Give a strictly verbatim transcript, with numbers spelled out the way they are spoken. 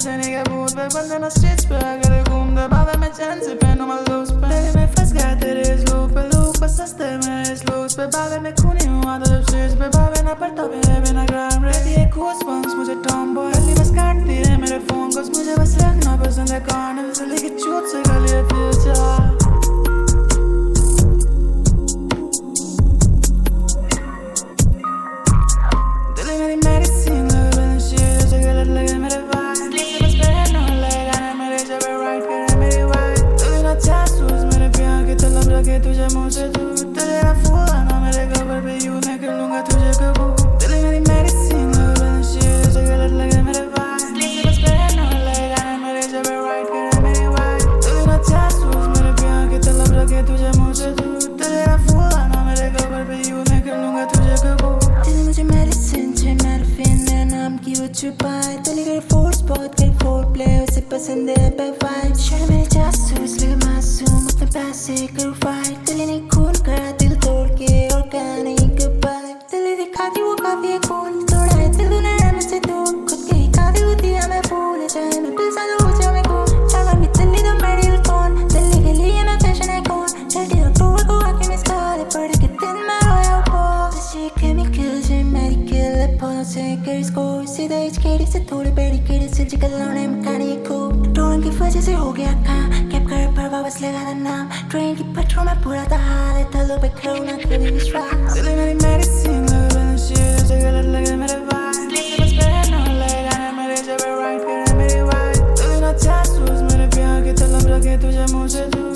मुझे नहीं क्या भूत पे बंदे ना स्टेज पे अगर घूम दे बाबे मैं चैन से पहनूं मैं लूज पे दिल में फंस गया तेरे इस लूप पे लूप पर सस्ते में इस लूज पे बाबे मैं खूनी हूँ आधा जब स्टेज पे बाबे ना पड़ता भी है बिना ग्राम रेडी है खूस बंक्स मुझे टॉम बॉय गली बस काटती है मेरे फोन को मुझे बस रखना पसंद है कॉर्नर से लेके चूत से गली है फ्यूचर तुझे मुझे दूर तेरा फूल आना मेरे कवर पे यूं मैं कर लूँगा तुझे कबूल दिल मेरी मेडिसिन है से गलत लगे मेरे वाइब बस पहनना लगेगा ना मेरे जब राइट करे मेरी वाइब तू ना जासूस मेरे प्यार की तलब रखे तुझे मुझे दूर तेरा फूल आना मेरे कवर पे यूं मैं कर लूँगा तुझे कबूल दिल मुझे मेडिसिन है मेरफिन मेरा नाम की वो छुपाए दिल के फोर्स बहुत कई फोर प्ले उसे पसंद है पे वाइब शर्ट मेरे जासूस लगे मासूम अपने पैसे करो फाइट दिल ने खून करा दिल तोड़ के और कहा नहीं goodbye दिल दिखाती वो काफी है कौन तोड़ा है दिल तूने मुझसे दूर खुद के ही काफी होती है मैं भूल जाए मैं दिल सा हो जाऊँ मैं कौन चाहा मैं दिल्ली तो मेडिल कौन दिल्ली के लिए मैं फैशन है कौन थर्टी अक्टूबर को आके मैं स्काले पढ़ के दिन में रोया वो ये केमिकल्स है मेडिकल है पॉलिसी कर स्कोर सीधा इस केड़ी से थोड़ी बेड़ी केड़ी से जिकल लाने में कहानी को टोन की वजह से हो गया काम कैप कर पर वापस लगा नाम ट्रेन की पटरों में पूरा था हाल है तलो पे खड़ो ना कभी विश्वास दिल मेरी मेडिसिन है से गलत लगे मेरे वाइब बस पहनना लगेगा ना मेरे जब राइट करे मेरी वाइब तू ना जासूस मेरे प्यार की तलब रखे तुझे मुझे दूर